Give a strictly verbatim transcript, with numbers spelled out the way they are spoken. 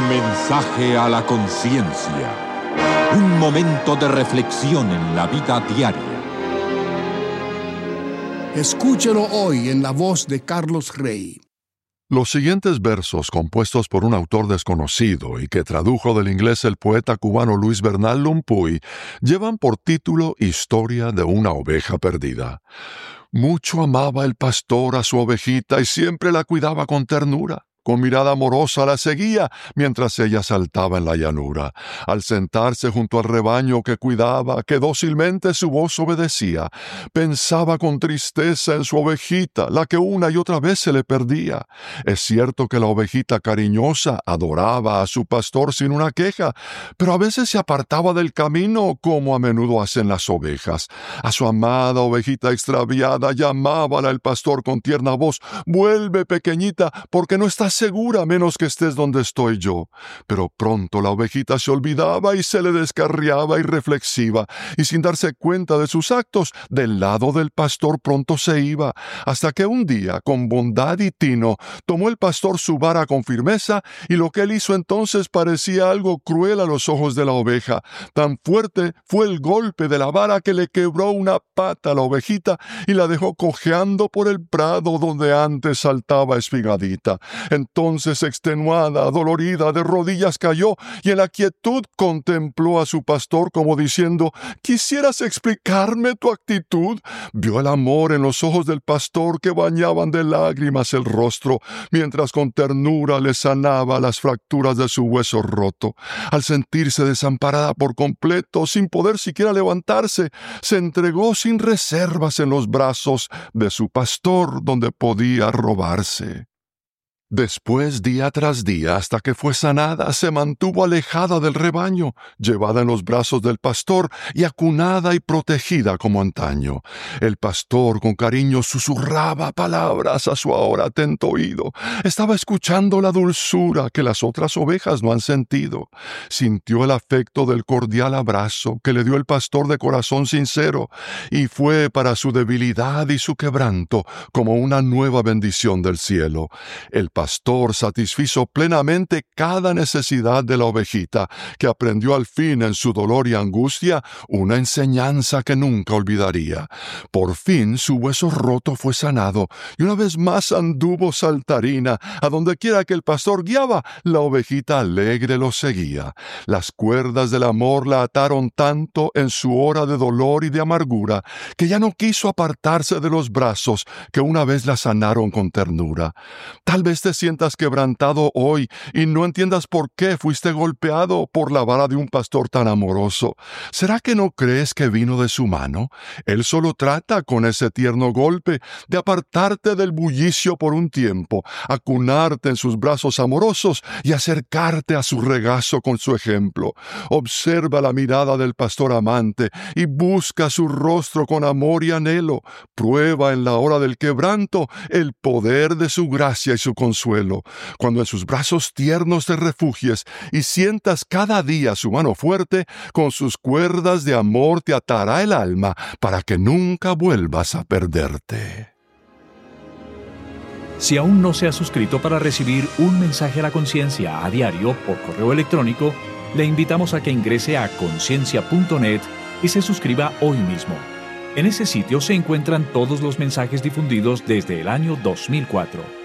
Mensaje a la conciencia. Un momento de reflexión en la vida diaria. Escúchelo hoy en la voz de Carlos Rey. Los siguientes versos, compuestos por un autor desconocido y que tradujo del inglés el poeta cubano Luis Bernal Lumpuy, llevan por título Historia de una oveja perdida. Mucho amaba el pastor a su ovejita y siempre la cuidaba con ternura. Con mirada amorosa la seguía mientras ella saltaba en la llanura. Al sentarse junto al rebaño que cuidaba, que dócilmente su voz obedecía, pensaba con tristeza en su ovejita, la que una y otra vez se le perdía. Es cierto que la ovejita cariñosa adoraba a su pastor sin una queja, pero a veces se apartaba del camino como a menudo hacen las ovejas. A su amada ovejita extraviada llamábala el pastor con tierna voz: «Vuelve, pequeñita, porque no estás segura menos que estés donde estoy yo». Pero pronto la ovejita se olvidaba y se le descarriaba irreflexiva, y sin darse cuenta de sus actos, del lado del pastor pronto se iba, hasta que un día, con bondad y tino, tomó el pastor su vara con firmeza, y lo que él hizo entonces parecía algo cruel a los ojos de la oveja. Tan fuerte fue el golpe de la vara que le quebró una pata a la ovejita y la dejó cojeando por el prado donde antes saltaba espigadita. Entonces, extenuada, dolorida, de rodillas cayó y en la quietud contempló a su pastor como diciendo: «¿Quisieras explicarme tu actitud?». Vio el amor en los ojos del pastor que bañaban de lágrimas el rostro, mientras con ternura le sanaba las fracturas de su hueso roto. Al sentirse desamparada por completo, sin poder siquiera levantarse, se entregó sin reservas en los brazos de su pastor, donde podía robarse. Después, día tras día, hasta que fue sanada, se mantuvo alejada del rebaño, llevada en los brazos del pastor y acunada y protegida como antaño. El pastor con cariño susurraba palabras a su ahora atento oído. Estaba escuchando la dulzura que las otras ovejas no han sentido. Sintió el afecto del cordial abrazo que le dio el pastor de corazón sincero, y fue para su debilidad y su quebranto como una nueva bendición del cielo. El pastor satisfizo plenamente cada necesidad de la ovejita, que aprendió al fin en su dolor y angustia una enseñanza que nunca olvidaría. Por fin su hueso roto fue sanado, y una vez más anduvo saltarina. A donde quiera que el pastor guiaba, la ovejita alegre lo seguía. Las cuerdas del amor la ataron tanto en su hora de dolor y de amargura, que ya no quiso apartarse de los brazos que una vez la sanaron con ternura. Tal vez te sientas quebrantado hoy y no entiendas por qué fuiste golpeado por la vara de un pastor tan amoroso. ¿Será que no crees que vino de su mano? Él solo trata con ese tierno golpe de apartarte del bullicio por un tiempo, acunarte en sus brazos amorosos y acercarte a su regazo con su ejemplo. Observa la mirada del pastor amante y busca su rostro con amor y anhelo. Prueba en la hora del quebranto el poder de su gracia y su consuelo. Cuando en sus brazos tiernos te refugies y sientas cada día su mano fuerte, con sus cuerdas de amor te atará el alma para que nunca vuelvas a perderte. Si aún no se ha suscrito para recibir un mensaje a la conciencia a diario por correo electrónico, le invitamos a que ingrese a conciencia punto net y se suscriba hoy mismo. En ese sitio se encuentran todos los mensajes difundidos desde el año dos mil cuatro.